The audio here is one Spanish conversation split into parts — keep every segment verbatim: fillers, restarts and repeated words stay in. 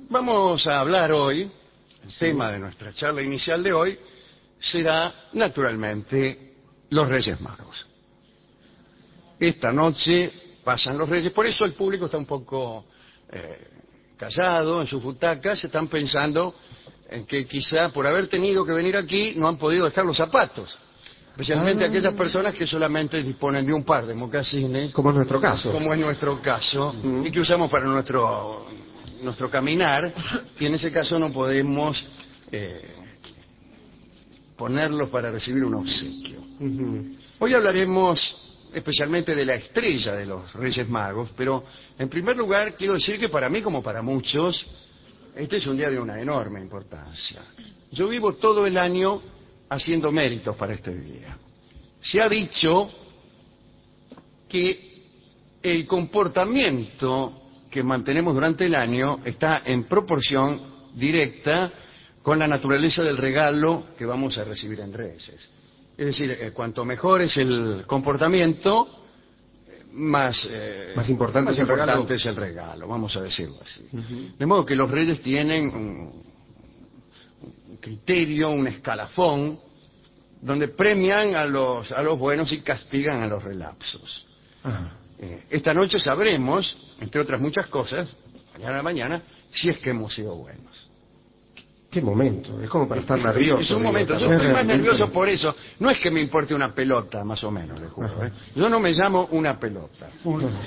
Vamos a hablar hoy, el sí. tema de nuestra charla inicial de hoy será, naturalmente, los Reyes Magos. Esta noche pasan los Reyes, por eso el público está un poco eh, callado en sus butacas, están pensando en que quizá por haber tenido que venir aquí no han podido dejar los zapatos. Especialmente ah. aquellas personas que solamente disponen de un par de mocasines. Como es nuestro caso. Como es nuestro caso, uh-huh. y que usamos para nuestro, nuestro caminar, y en ese caso no podemos eh, ponerlos para recibir un obsequio. Uh-huh. Hoy hablaremos especialmente de la estrella de los Reyes Magos, pero en primer lugar quiero decir que para mí, como para muchos, este es un día de una enorme importancia. Yo vivo todo el año haciendo méritos para este día. Se ha dicho que el comportamiento que mantenemos durante el año está en proporción directa con la naturaleza del regalo que vamos a recibir en Reyes. Es decir, eh, cuanto mejor es el comportamiento, más, eh, más importante, más es, el importante es el regalo, vamos a decirlo así. Uh-huh. De modo que los Reyes tienen un, un criterio, un escalafón, donde premian a los, a los buenos y castigan a los relapsos. Uh-huh. Eh, esta noche sabremos, entre otras muchas cosas, mañana a la mañana, si es que hemos sido buenos. Qué momento, es como para estar nervioso. Es un momento, yo estoy más nervioso por eso. No es que me importe una pelota, más o menos, le juro. ¿eh? Yo no me llamo una pelota. Un, no.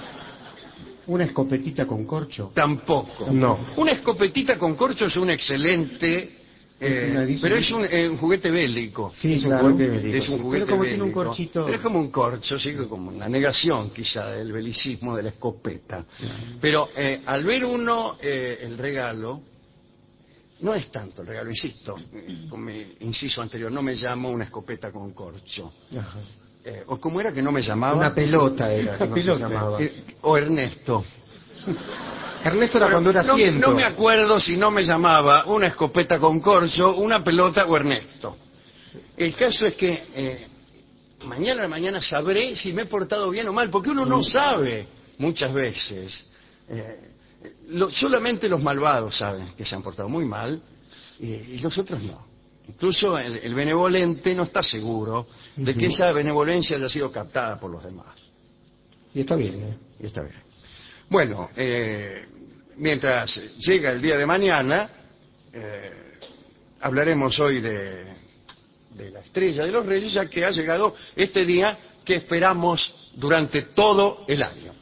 ¿Una escopetita con corcho? Tampoco. No. Una escopetita con corcho es un excelente... Eh, pero es un, eh, un juguete bélico. Sí, es un claro. juguete bélico. Es un juguete pero como bélico. Tiene un corchito... Pero es como un corcho, sí, como una negación quizá del belicismo de la escopeta. Uh-huh. Pero eh, al ver uno eh, el regalo, no es tanto el regalo, insisto, como mi inciso anterior, no me llamo una escopeta con corcho. Uh-huh. Eh, o como era que no me llamaba... Una pelota era, que una no pelota. se llamaba. Eh, o Ernesto. Ernesto era Pero cuando era no, ciento. No me acuerdo si no me llamaba una escopeta con corcho, una pelota o Ernesto. El caso es que eh, mañana a la mañana sabré si me he portado bien o mal, porque uno no sabe muchas veces. Eh, lo, solamente los malvados saben que se han portado muy mal eh, y los otros no. Incluso el, el benevolente no está seguro de que esa benevolencia haya sido captada por los demás. Y está bien, ¿eh? Y está bien. Bueno, eh, mientras llega el día de mañana, eh, hablaremos hoy de, de la estrella de los Reyes, ya que ha llegado este día que esperamos durante todo el año.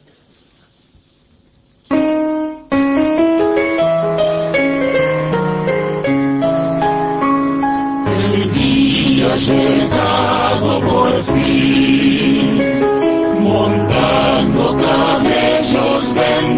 El día ha llegado por fin, montando camellos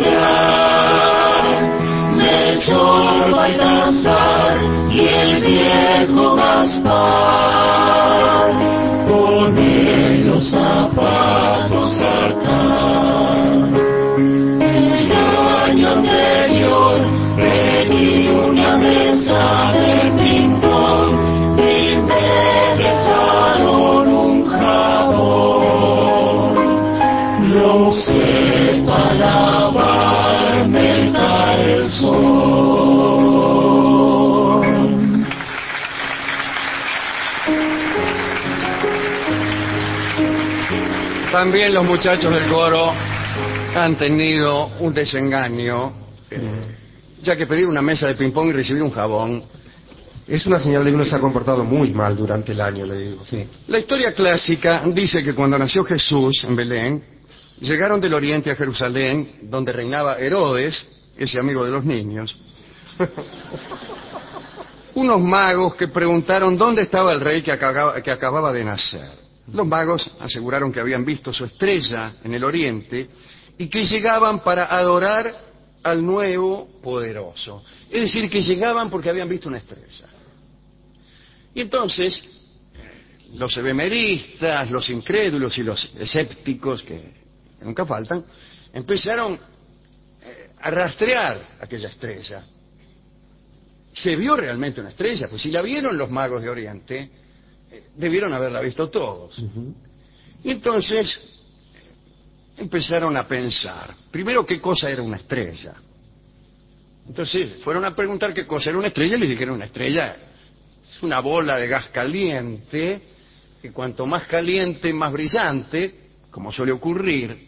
vendrán, Melchor, Baltasar y el viejo Gaspar, ponen los zapatos acá. El año anterior pedí una mesa de ping-pong y me dejaron un jabón. Lo usé para lavarme el calzón. También los muchachos del coro han tenido un desengaño, eh, ya que pedir una mesa de ping-pong y recibir un jabón es una señal de que uno se ha comportado muy mal durante el año, le digo. Sí. La historia clásica dice que cuando nació Jesús en Belén, llegaron del oriente a Jerusalén, donde reinaba Herodes, ese amigo de los niños, unos magos que preguntaron dónde estaba el rey que acababa, que acababa de nacer. Los magos aseguraron que habían visto su estrella en el oriente y que llegaban para adorar al nuevo poderoso. Es decir, que llegaban porque habían visto una estrella. Y entonces, los ebemeristas, los incrédulos y los escépticos, que nunca faltan, empezaron a rastrear aquella estrella. ¿Se vio realmente una estrella? Pues si la vieron los magos de Oriente, debieron haberla visto todos. Uh-huh. Y entonces empezaron a pensar, primero, qué cosa era una estrella. Entonces fueron a preguntar qué cosa era una estrella y les dijeron: una estrella es una bola de gas caliente que cuanto más caliente, más brillante, como suele ocurrir.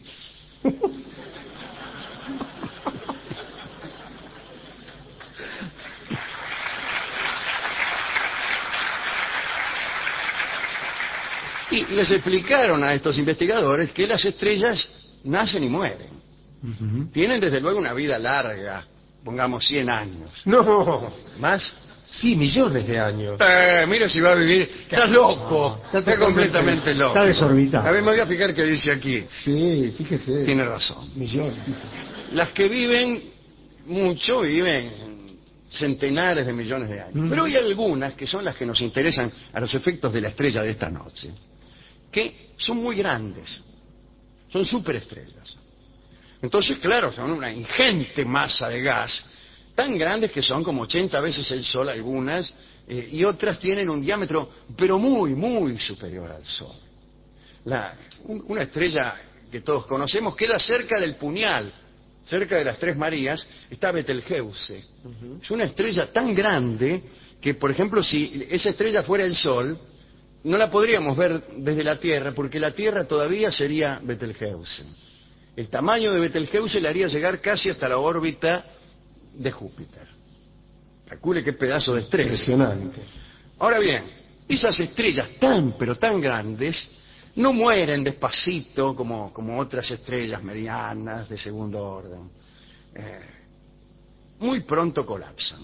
Y les explicaron a estos investigadores que las estrellas nacen y mueren. Ujú. Tienen desde luego una vida larga, pongamos cien años. No, ¿Más? sí, millones de años. Eh, mire si va a vivir. Está loco. Está Está, totalmente- completamente loco. está desorbitado. A ver, me voy a fijar qué dice aquí. Sí, fíjese. Tiene razón. Millones. Las que viven mucho viven centenares de millones de años. Mm. Pero hay algunas que son las que nos interesan a los efectos de la estrella de esta noche, que son muy grandes. Son superestrellas. Entonces, claro, son una ingente masa de gas, tan grandes que son como ochenta veces el Sol algunas, eh, y otras tienen un diámetro, pero muy, muy superior al Sol. La, un- una estrella que todos conocemos queda cerca del Puñal, cerca de las Tres Marías, está Betelgeuse. Es una estrella tan grande que, por ejemplo, si esa estrella fuera el Sol, no la podríamos ver desde la Tierra, porque la Tierra todavía sería Betelgeuse. El tamaño de Betelgeuse le haría llegar casi hasta la órbita de Júpiter. Calcule qué pedazo de estrella. Impresionante. Ahora bien, esas estrellas tan, pero tan grandes, no mueren despacito como, como otras estrellas medianas de segundo orden. Eh, muy pronto colapsan.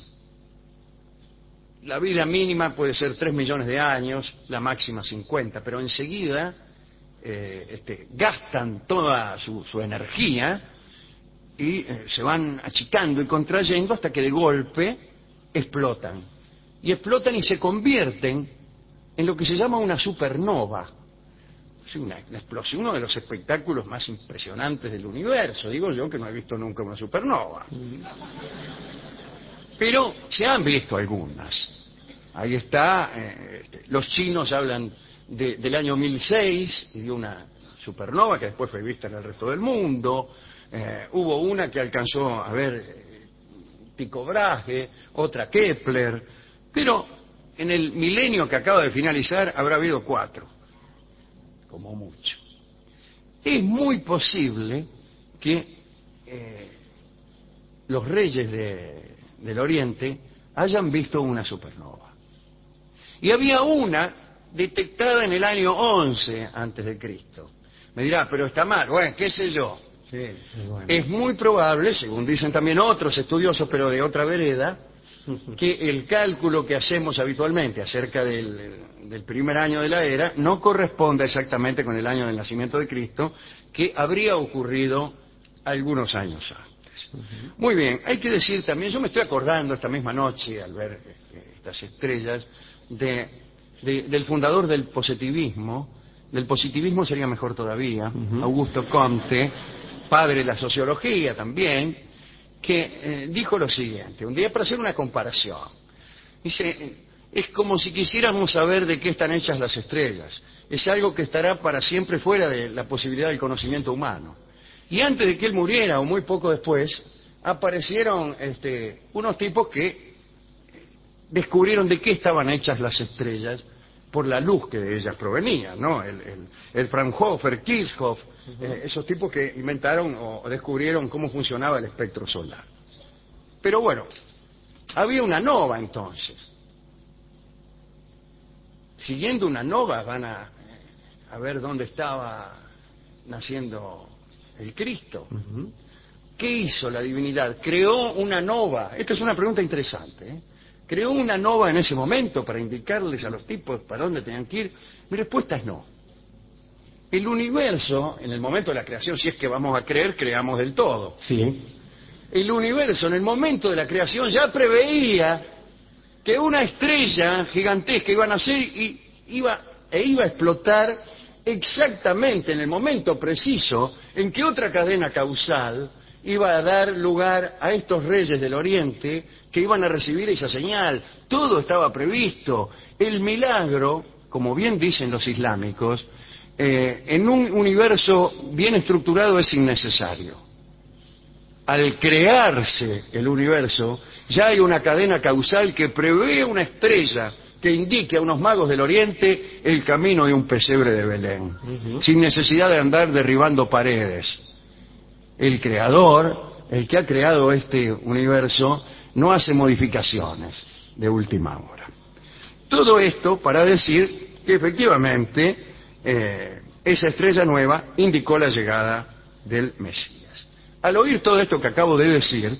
La vida mínima puede ser tres millones de años, la máxima cincuenta, pero enseguida eh, este, gastan toda su, su energía y eh, se van achicando y contrayendo hasta que de golpe explotan. Y explotan y se convierten en lo que se llama una supernova. Sí, una, una explosión, uno de los espectáculos más impresionantes del universo. Digo yo que no he visto nunca una supernova. Pero se han visto algunas. Ahí está, eh, este, los chinos hablan de- del año mil seis y de una supernova que después fue vista en el resto del mundo. Eh, hubo una que alcanzó a ver eh, Tycho Brahe, otra Kepler, pero en el milenio que acaba de finalizar habrá habido cuatro, como mucho. Es muy posible que eh, los reyes de- del Oriente hayan visto una supernova. Y había una detectada en el año once antes de Cristo. Me dirá, pero está mal. Bueno, qué sé yo. Sí, sí, bueno. Es muy probable, según dicen también otros estudiosos, pero de otra vereda, que el cálculo que hacemos habitualmente acerca del, del primer año de la era no corresponda exactamente con el año del nacimiento de Cristo, que habría ocurrido algunos años antes. Muy bien, hay que decir también, yo me estoy acordando esta misma noche al ver eh, estas estrellas, de, de- del fundador del positivismo. Del positivismo sería mejor todavía, Ujú. Augusto Comte, padre de la sociología también, que eh, dijo lo siguiente, un día para hacer una comparación. Dice, eh, es como si quisiéramos saber de qué están hechas las estrellas. Es algo que estará para siempre fuera de la posibilidad del conocimiento humano. Y antes de que él muriera, o muy poco después, aparecieron este, unos tipos que descubrieron de qué estaban hechas las estrellas por la luz que de ellas provenía, ¿no? El, el, el Fraunhofer, Kirchhoff, eh, esos tipos que inventaron o descubrieron cómo funcionaba el espectro solar. Pero bueno, había una nova entonces. Siguiendo una nova van a, a ver dónde estaba naciendo el Cristo. Ujú. ¿Qué hizo la divinidad? Creó una nova. Esta es una pregunta interesante, ¿eh? ¿Creó una nova en ese momento para indicarles a los tipos para dónde tenían que ir? Mi respuesta es no. El universo, en el momento de la creación, si es que vamos a creer, creamos del todo. Sí. El universo, en el momento de la creación, ya preveía que una estrella gigantesca iba a nacer y iba, e iba a explotar exactamente en el momento preciso en que otra cadena causal iba a dar lugar a estos reyes del Oriente que iban a recibir esa señal. Todo estaba previsto. El milagro, como bien dicen los islámicos, eh, en un universo bien estructurado es innecesario. al crearse el universo, ya hay una cadena causal que prevé una estrella que indique a unos magos del Oriente el camino de un pesebre de Belén, uh-huh. sin necesidad de andar derribando paredes. El creador, el que ha creado este universo, no hace modificaciones de última hora. Todo esto para decir que efectivamente eh, esa estrella nueva indicó la llegada del Mesías. Al oír todo esto que acabo de decir,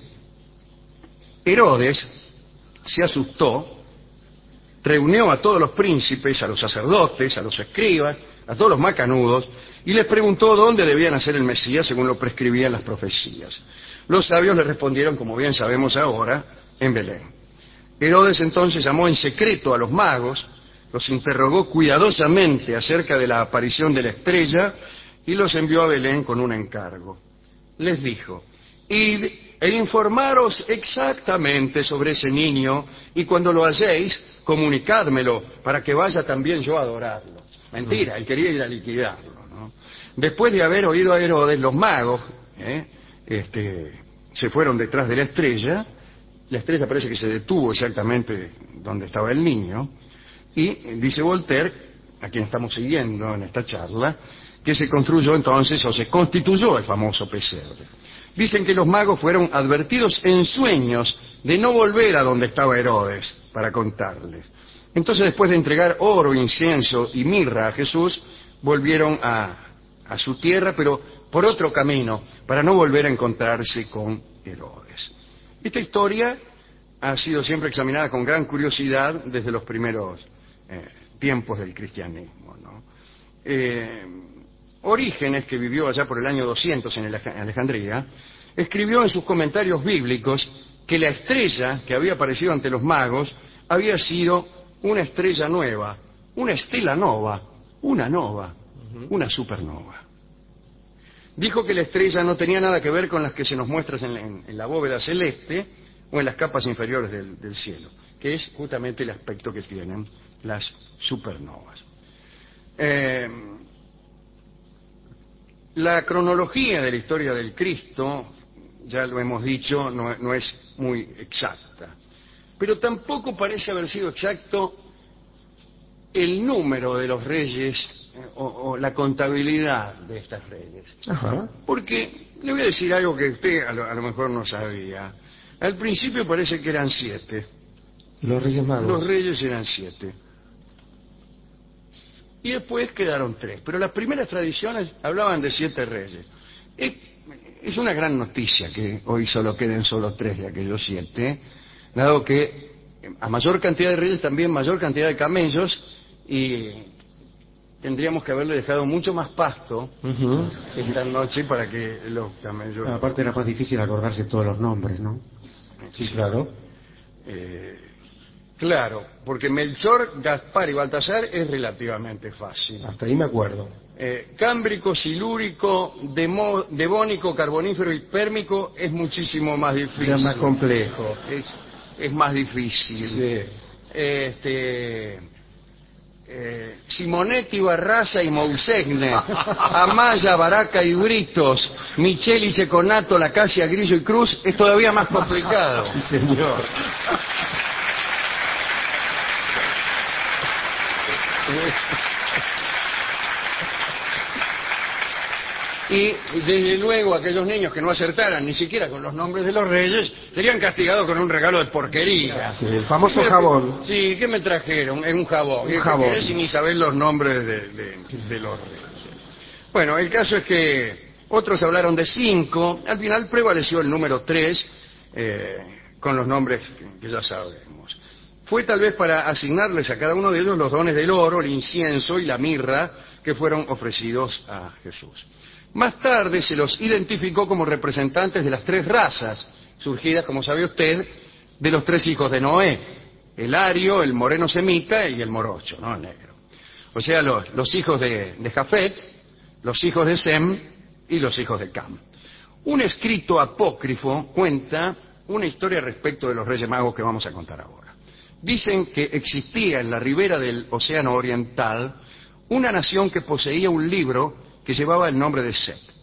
Herodes se asustó, reunió a todos los príncipes, a los sacerdotes, a los escribas, a todos los macanudos, y les preguntó dónde debía nacer el Mesías según lo prescribían las profecías. Los sabios le respondieron, como bien sabemos ahora, en Belén. Herodes entonces llamó en secreto a los magos, los interrogó cuidadosamente acerca de la aparición de la estrella y los envió a Belén con un encargo. Les dijo: id e informaros exactamente sobre ese niño, y cuando lo halléis, comunicádmelo, para que vaya también yo a adorarlo. Mentira, él quería ir a liquidarlo, ¿no? Después de haber oído a Herodes, los magos ¿eh? este, se fueron detrás de la estrella. La estrella parece que se detuvo exactamente donde estaba el niño, y dice Voltaire, a quien estamos siguiendo en esta charla, que se construyó entonces, o se constituyó el famoso pesebre. Dicen que los magos fueron advertidos en sueños de no volver a donde estaba Herodes para contarles. Entonces, después de entregar oro, incienso y mirra a Jesús, volvieron a, a su tierra, pero por otro camino, para no volver a encontrarse con Herodes. Esta historia ha sido siempre examinada con gran curiosidad desde los primeros eh, tiempos del cristianismo, ¿no? Eh, Orígenes, que vivió allá por el año doscientos en Alejandría, escribió en sus comentarios bíblicos que la estrella que había aparecido ante los magos había sido una estrella nueva, una estela nova, una nova, una supernova. Dijo que la estrella no tenía nada que ver con las que se nos muestran en la, en, en la bóveda celeste o en las capas inferiores del, del cielo, que es justamente el aspecto que tienen las supernovas. Eh, La cronología de la historia del Cristo, ya lo hemos dicho, no, no es muy exacta, pero tampoco parece haber sido exacto el número de los reyes eh, o, o la contabilidad de estas reyes. Ajá. Porque le voy a decir algo que usted a lo, a lo mejor no sabía. Al principio parece que eran siete. Los reyes magos. Los reyes eran siete. Y después quedaron tres. Pero las primeras tradiciones hablaban de siete reyes. Es, es una gran noticia que hoy solo queden solo tres de aquellos siete, dado que a mayor cantidad de reyes también mayor cantidad de camellos, y tendríamos que haberle dejado mucho más pasto uh-huh. esta noche para que los camellos... Aparte era más difícil acordarse todos los nombres, ¿no? Sí, claro. Eh... Claro, porque Melchor, Gaspar y Baltasar es relativamente fácil. Hasta ahí me acuerdo. Eh, cámbrico, silúrico, demo, devónico, carbonífero y pérmico es muchísimo más difícil. Es más complejo. Es, es más difícil. Sí. Este, eh, Simonetti, Barraza y Mousegne, Amaya, Baraca y Britos, Micheli, Checonato, Lacasia, Grillo y Cruz es todavía más complicado. Sí, señor. Y desde luego aquellos niños que no acertaran ni siquiera con los nombres de los reyes serían castigados con un regalo de porquería. Sí, el famoso jabón. Sí, ¿qué me trajeron? Es un jabón. Un jabón. Y ni saber los nombres de, de, de los reyes. Bueno, el caso es que otros hablaron de cinco, al final prevaleció el número tres, eh, con los nombres que, que ya sabemos. Fue tal vez para asignarles a cada uno de ellos los dones del oro, el incienso y la mirra que fueron ofrecidos a Jesús. Más tarde se los identificó como representantes de las tres razas, surgidas, como sabe usted, de los tres hijos de Noé, el ario, el moreno semita y el morocho, ¿no? El negro. O sea, los, los hijos de, de Jafet, los hijos de Sem y los hijos de Cam. Un escrito apócrifo cuenta una historia respecto de los Reyes Magos que vamos a contar ahora. Dicen que existía en la ribera del Océano Oriental una nación que poseía un libro que llevaba el nombre de Set.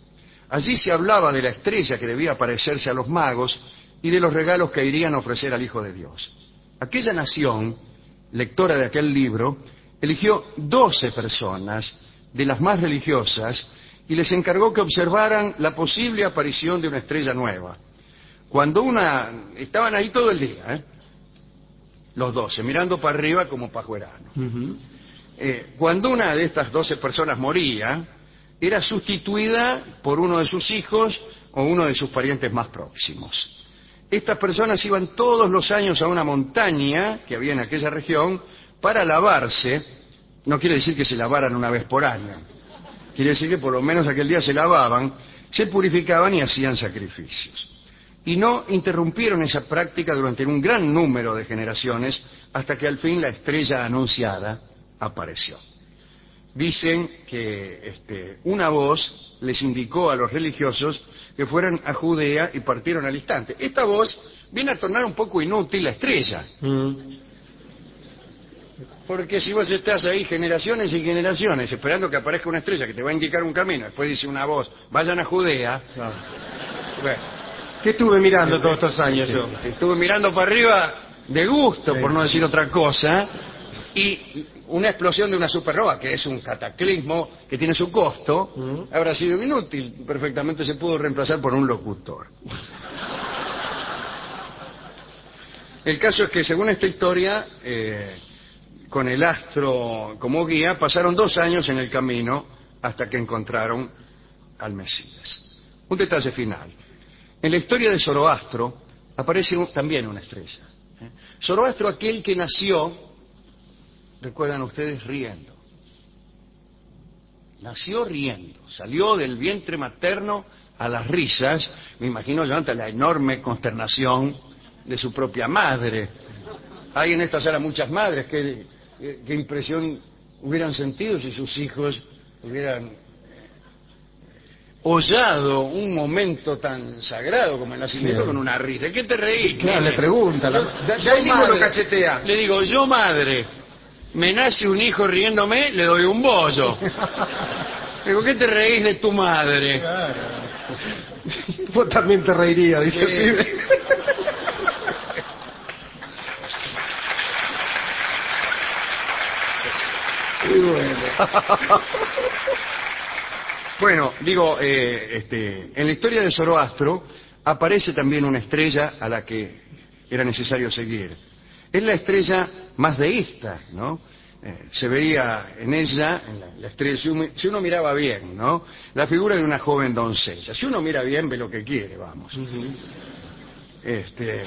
Allí se hablaba de la estrella que debía aparecerse a los magos y de los regalos que irían a ofrecer al Hijo de Dios. Aquella nación, lectora de aquel libro, eligió doce personas de las más religiosas y les encargó que observaran la posible aparición de una estrella nueva. Cuando una... estaban ahí todo el día, ¿eh? Los doce, mirando para arriba como pajueranos. Uh-huh. eh, cuando una de estas doce personas moría, era sustituida por uno de sus hijos o uno de sus parientes más próximos. Estas personas iban todos los años a una montaña que había en aquella región para lavarse. No quiere decir que se lavaran una vez por año. Quiere decir que por lo menos aquel día se lavaban, se purificaban y hacían sacrificios. Y no interrumpieron esa práctica durante un gran número de generaciones hasta que al fin la estrella anunciada apareció. Dicen que este, una voz les indicó a los religiosos que fueran a Judea y partieron al instante. Esta voz viene a tornar un poco inútil la estrella. Mm. Porque si vos estás ahí generaciones y generaciones esperando que aparezca una estrella que te va a indicar un camino, después dice una voz, vayan a Judea. Claro. Bueno, ¿qué estuve mirando todos estos años yo? Estuve mirando para arriba de gusto, sí, por no decir otra cosa, y una explosión de una supernova, que es un cataclismo que tiene su costo, uh-huh, habrá sido inútil. Perfectamente se pudo reemplazar por un locutor. El caso es que, según esta historia, eh, con el astro como guía, pasaron dos años en el camino hasta que encontraron al Mesías. Un detalle final. En la historia de Zoroastro aparece un, también una estrella. ¿eh? Zoroastro, aquel que nació, recuerdan ustedes, riendo. Nació riendo, salió del vientre materno a las risas, me imagino yo ante la enorme consternación de su propia madre. Hay en esta sala muchas madres, ¿qué, qué impresión hubieran sentido si sus hijos hubieran hollado un momento tan sagrado como el nacimiento, sí, con una risa? ¿De qué te reís? Claro, le pregunta, yo, ya, ya yo madre, lo cachetea. Le digo, yo madre, me nace un hijo riéndome, le doy un bollo. Digo, ¿qué te reís de tu madre? Claro. Vos también te reirías, dice, sí, el pibe. Muy bueno. Bueno, digo, eh, este, en la historia de Zoroastro aparece también una estrella a la que era necesario seguir. Es la estrella más deísta, ¿no? Eh, se veía en ella, en la, la estrella, si uno, si uno miraba bien, ¿no? La figura de una joven doncella. Si uno mira bien, ve lo que quiere, vamos. Uh-huh. Este...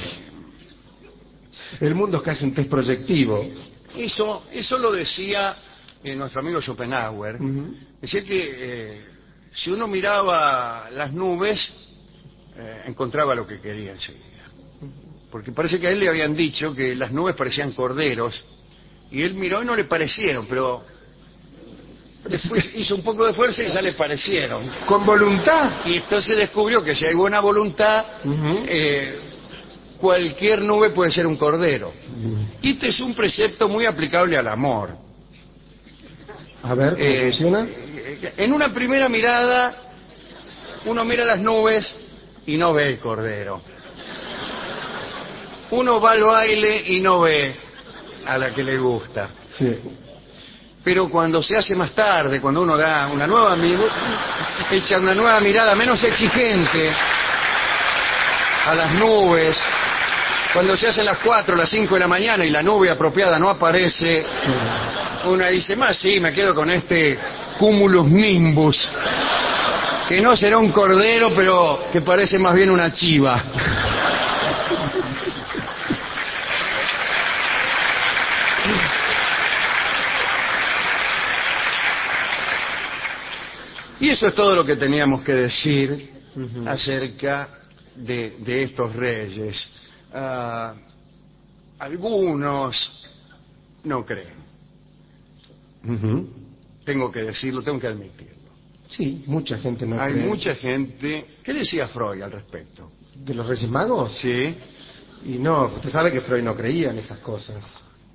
El mundo es casi un test proyectivo. Eso, eso lo decía eh, nuestro amigo Schopenhauer. Uh-huh. Decía que eh, si uno miraba las nubes, eh, encontraba lo que quería enseguida. Porque parece que a él le habían dicho que las nubes parecían corderos, y él miró y no le parecieron, pero después hizo un poco de fuerza y ya le parecieron. ¿Con voluntad? Y entonces descubrió que si hay buena voluntad, uh-huh, eh, cualquier nube puede ser un cordero. Uh-huh. Y este es un precepto muy aplicable al amor. A ver, ¿cómo eh, funciona? En una primera mirada, uno mira las nubes y no ve el cordero. Uno va al baile y no ve a la que le gusta. Sí. Pero cuando se hace más tarde, cuando uno da una nueva mirada, echa una nueva mirada menos exigente a las nubes, cuando se hacen las cuatro, las cinco de la mañana y la nube apropiada no aparece, una dice, más sí, me quedo con este cumulus nimbus, que no será un cordero, pero que parece más bien una chiva. Y eso es todo lo que teníamos que decir uh-huh, acerca de, de estos reyes. Uh, algunos no creen. Uh-huh. Tengo que decirlo, tengo que admitirlo. Sí, mucha gente no Hay cree. Hay mucha gente... ¿Qué decía Freud al respecto? ¿De los Reyes Magos? Sí. Y no, usted sabe que Freud no creía en esas cosas.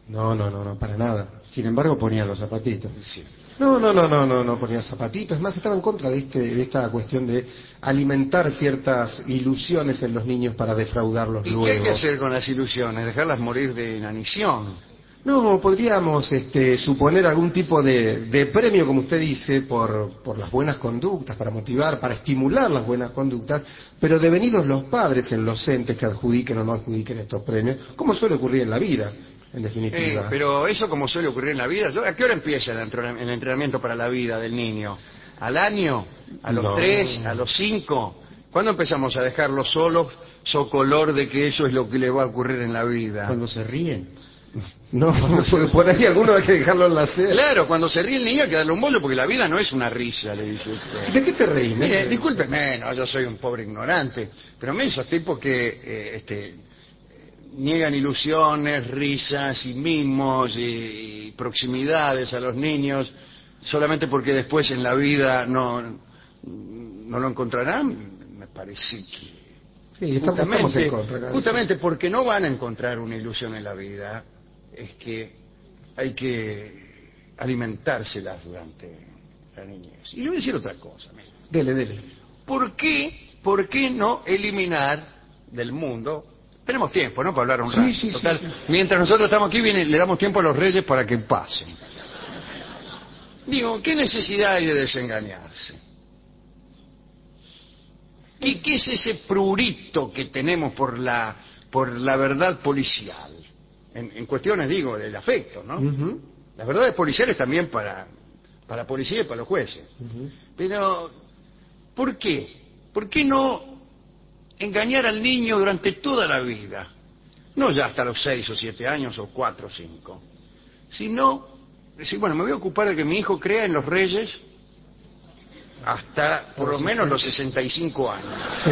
No, no, no, no, para nada. Sin embargo, ponía los zapatitos. Sí. No, no, no, no, no, no ponía zapatitos. Es más, estaba en contra de, este, de esta cuestión de alimentar ciertas ilusiones en los niños para defraudarlos ¿Y luego. qué hay que hacer con las ilusiones? ¿Dejarlas morir de inanición? No, podríamos este, suponer algún tipo de, de premio, como usted dice, por, por las buenas conductas, para motivar, para estimular las buenas conductas, pero devenidos los padres en los entes que adjudiquen o no adjudiquen estos premios, como suele ocurrir en la vida, en definitiva. Eh, pero eso como suele ocurrir en la vida. ¿A qué hora empieza el entrenam- el entrenamiento para la vida del niño? ¿Al año? ¿A los No. tres? ¿A los cinco? ¿Cuándo empezamos a dejarlo solos, socolor de que eso es lo que le va a ocurrir en la vida? Cuando se ríen. No, porque por ahí alguno hay que dejarlo en la sed. Claro, cuando se ríe el niño hay que darle un bollo porque la vida no es una risa, le dice usted. ¿De qué te reís? Mire, discúlpeme, no, yo soy un pobre ignorante, pero me esos tipos que eh, este, niegan ilusiones, risas y mimos y, y proximidades a los niños solamente porque después en la vida no, no lo encontrarán, me parece que... Sí, estamos, estamos en contra. Cada justamente porque no van a encontrar una ilusión en la vida, es que hay que alimentárselas durante la niñez. Y le voy a decir otra cosa. Mire. Dele, dele. ¿Por qué, por qué no eliminar del mundo? Tenemos tiempo, ¿no? Para hablar un Sí, rato. sí, Total, sí, sí. mientras nosotros estamos aquí, viene, le damos tiempo a los reyes para que pasen. Digo, ¿qué necesidad hay de desengañarse? ¿Qué, qué es ese prurito que tenemos por la, por la verdad policial? En, en cuestiones, digo, del afecto, ¿no? Ujú, Las verdades policiales también para, para la policía y para los jueces. ujú. Pero, ¿por qué? ¿Por qué no engañar al niño durante toda la vida? No ya hasta los seis o siete años o cuatro o cinco. Sino, decir, bueno, me voy a ocupar de que mi hijo crea en los reyes hasta por lo menos los sesenta y cinco años. Sí.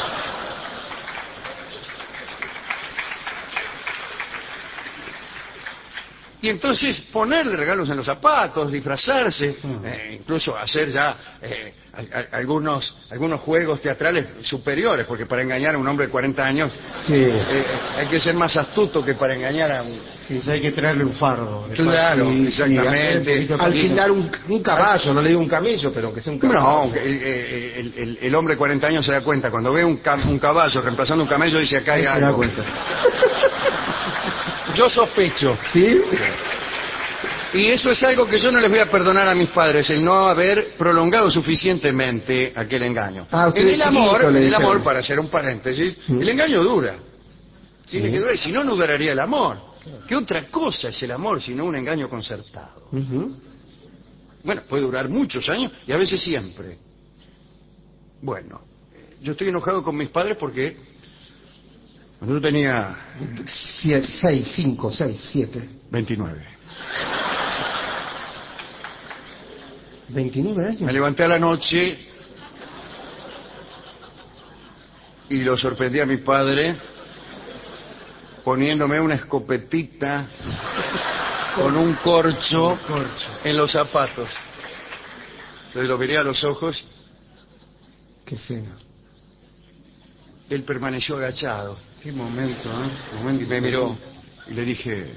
Y entonces ponerle regalos en los zapatos, disfrazarse, eh, incluso hacer ya eh, a- a- algunos algunos juegos teatrales superiores, porque para engañar a un hombre de cuarenta años Sí. eh, hay que ser más astuto que para engañar a un... Sí, hay que traerle un fardo. Claro, Sí, sí, exactamente. Alquilar un, un caballo, no le digo un camello, pero que sea un caballo. No, el, el- el- el hombre de cuarenta años se da cuenta, cuando ve un, cam- un caballo reemplazando un camello, dice acá hay Ahí se da algo. cuenta. Yo sospecho. ¿Sí? Y eso es algo que yo no les voy a perdonar a mis padres, el no haber prolongado suficientemente aquel engaño. Ah, usted en de el chiquito amor, le en el dijeron. amor, para hacer un paréntesis, Mm. el engaño dura. Tiene Sí. que durar, y si no, no duraría el amor. ¿Qué otra cosa es el amor sino un engaño concertado? Ujú. Bueno, puede durar muchos años y a veces siempre. Bueno, eh, yo estoy enojado con mis padres porque cuando yo tenía Sie- Seis, cinco, seis, siete. veintinueve, ¿veintinueve años? me levanté a la noche y lo sorprendí a mi padre poniéndome una escopetita con un corcho en los zapatos. Entonces lo miré a los ojos, Qué escena. él permaneció agachado Qué momento, ¿eh? y Momento me miró y le dije,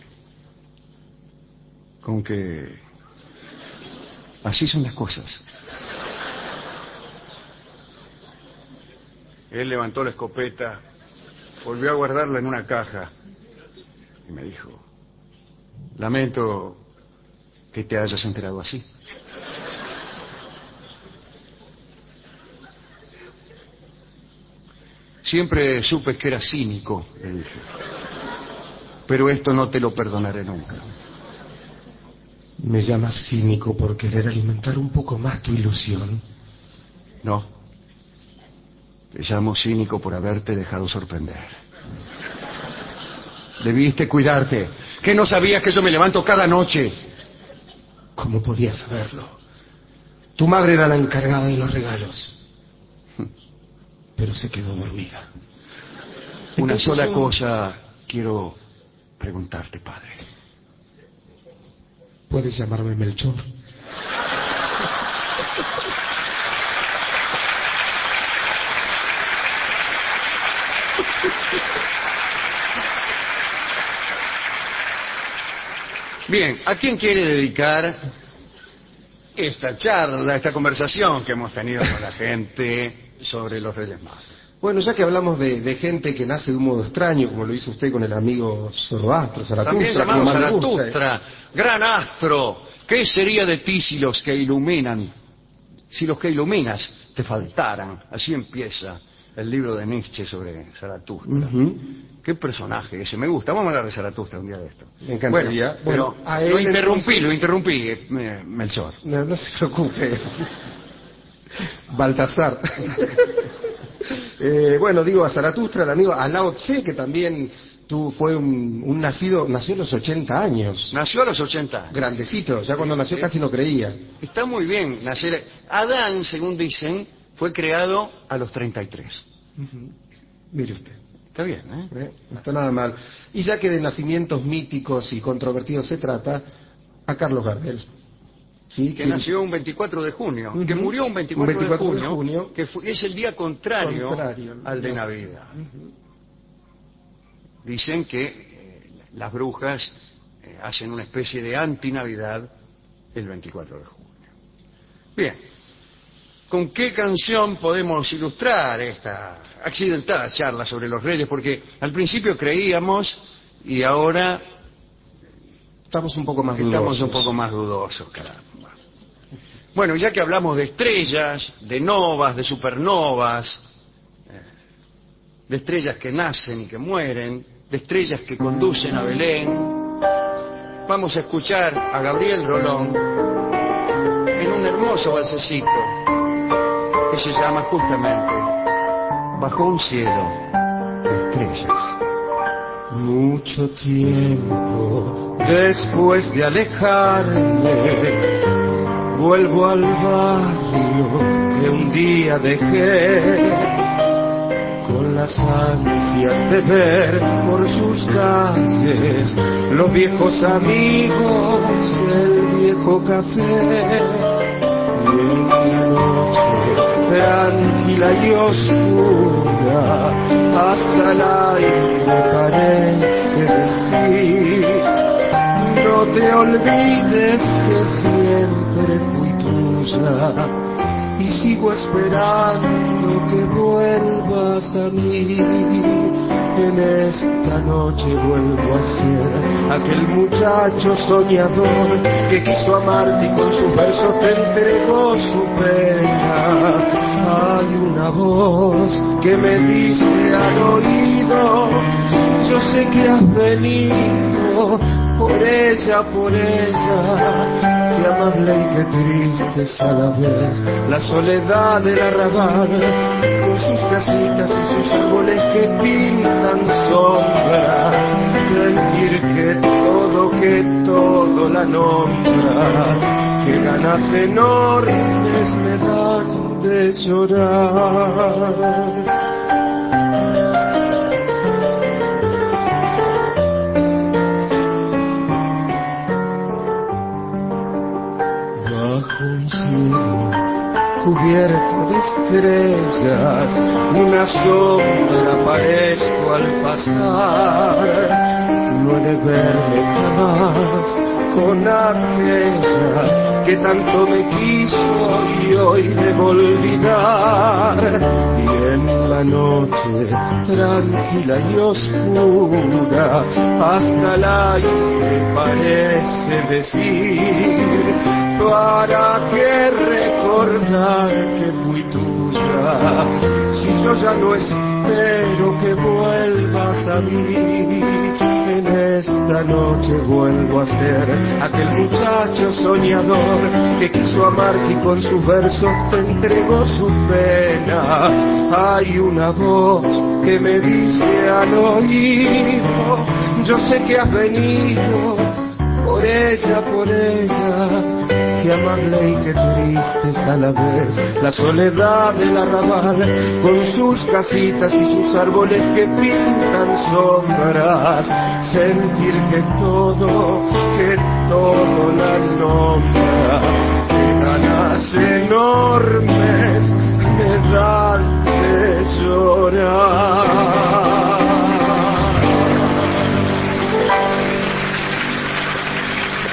con que así son las cosas. Él levantó la escopeta, volvió a guardarla en una caja y me dijo, lamento que te hayas enterado así. Siempre supe que era cínico, le dije, pero esto no te lo perdonaré nunca. ¿Me llamas cínico por querer alimentar un poco más tu ilusión? No, te llamo cínico por haberte dejado sorprender. Debiste cuidarte. ¿Qué no sabías que yo me levanto cada noche? ¿Cómo podías saberlo? Tu madre era la encargada de los regalos. Pero se quedó dormida. Una Entonces, sola yo- cosa quiero preguntarte, padre. ¿Puedes llamarme Melchor? Bien, ¿a quién quiere dedicar esta charla, esta conversación que hemos tenido con la gente sobre los Reyes Magos? Bueno, ya que hablamos de, de gente que nace de un modo extraño, como lo hizo usted con el amigo Zoroastro, Zaratustra, También llamado como más le gusta. Zaratustra, gran astro, ¿qué sería de ti si los que iluminan, si los que iluminas te faltaran? Así empieza el libro de Nietzsche sobre Zaratustra. Ujú. Qué personaje ese, me gusta. Vamos a hablar de Zaratustra un día de esto. Me encantaría. Bueno, pero Bueno, a él lo interrumpí, entonces- lo interrumpí, eh, eh, Melchor. No, no se preocupe. Baltasar. Eh, bueno, digo a Zaratustra, el amigo, a Lao Tse, que también tú, fue un, un nacido, nació a los ochenta años. Nació a los ochenta años. Grandecito, ya cuando nació Sí. casi no creía. Está muy bien nacer. Adán, según dicen, fue creado a los treinta y tres. Mire usted. Está bien, ¿eh? ¿eh? No está nada mal. Y ya que de nacimientos míticos y controvertidos se trata, a Carlos Gardel. ¿Sí? Que nació un veinticuatro de junio, Ujú. que murió un veinticuatro, Un veinticuatro de, de junio, junio, que fu- es el día contrario, Contrario, al de no. Navidad. Dicen que eh, las brujas eh, hacen una especie de anti-Navidad el veinticuatro de junio. Bien, ¿con qué canción podemos ilustrar esta accidentada charla sobre los reyes? Porque al principio creíamos y ahora Estamos un poco más estamos dudosos. un poco más dudosos, caramba. Bueno, ya que hablamos de estrellas, de novas, de supernovas, eh, de estrellas que nacen y que mueren, de estrellas que conducen a Belén, vamos a escuchar a Gabriel Rolón en un hermoso balsecito que se llama justamente Bajo un cielo de estrellas. Mucho tiempo después de alejarme, vuelvo al barrio que un día dejé, con las ansias de ver por sus calles los viejos amigos, el viejo café. Y en la noche tranquila y oscura, hasta el aire parece decir: no te olvides que siempre fui tuya y sigo esperando que vuelvas a mí. En esta noche vuelvo a ser aquel muchacho soñador que quiso amarte y con sus versos te entregó su pena. Hay una voz que me dice al oído: yo sé que has venido por ella, por ella. Qué amable y qué triste es a la vez la soledad del arrabal, con sus casitas y sus árboles que pintan sombras. Sentir que todo, que todo la nombra, que ganas enormes me dan de llorar. Bajo un cielo cubierto de estrellas, una sombra parezco al pasar. No he de verme jamás con aquella que tanto me quiso y hoy debo olvidar. Y en la noche tranquila y oscura, hasta el aire parece decir: ¿para qué recordar que fui tuya si yo ya no espero que vuelvas a mí? En esta noche vuelvo a ser aquel muchacho soñador que quiso amarte y con sus versos te entregó su pena. Hay una voz que me dice al oído: yo sé que has venido por ella, por ella. Qué amable y qué triste es a la vez la soledad del arrabal, con sus casitas y sus árboles que pintan sombras. Sentir que todo, que todo la nombra, que ganas enormes me dan de llorar.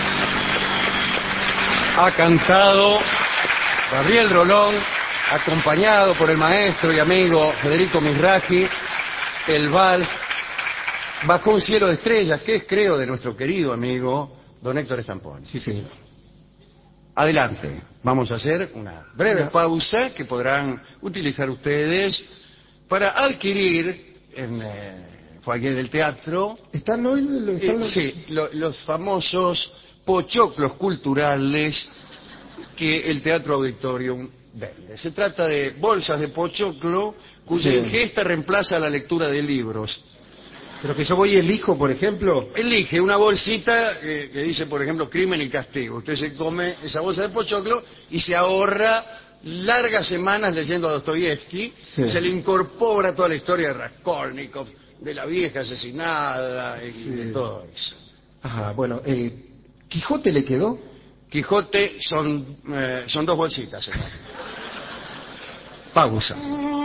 ha cantado Gabriel Rolón, acompañado por el maestro y amigo Federico Mizrahi, el vals Bajo un cielo de estrellas, que es, creo, de nuestro querido amigo don Héctor Estamponi. Sí, señor. Adelante, vamos a hacer una breve Una- pausa que podrán utilizar ustedes para adquirir en eh, foyer del teatro ¿Están hoy? lo- eh, están los- sí, lo- los famosos pochoclos culturales que el Teatro Auditorium vende. Se trata de bolsas de pochoclo cuya Sí. ingesta reemplaza la lectura de libros. Pero que yo voy y elijo, por ejemplo. Elige una bolsita que, que dice, por ejemplo, crimen y castigo. Usted se come esa bolsa de pochoclo y se ahorra largas semanas leyendo a Dostoyevsky. Sí. Se le incorpora toda la historia de Raskolnikov, de la vieja asesinada y Sí. de todo eso. Ajá, bueno, eh, ¿Quijote le quedó? Quijote son, eh, son dos bolsitas, señor. Pausa.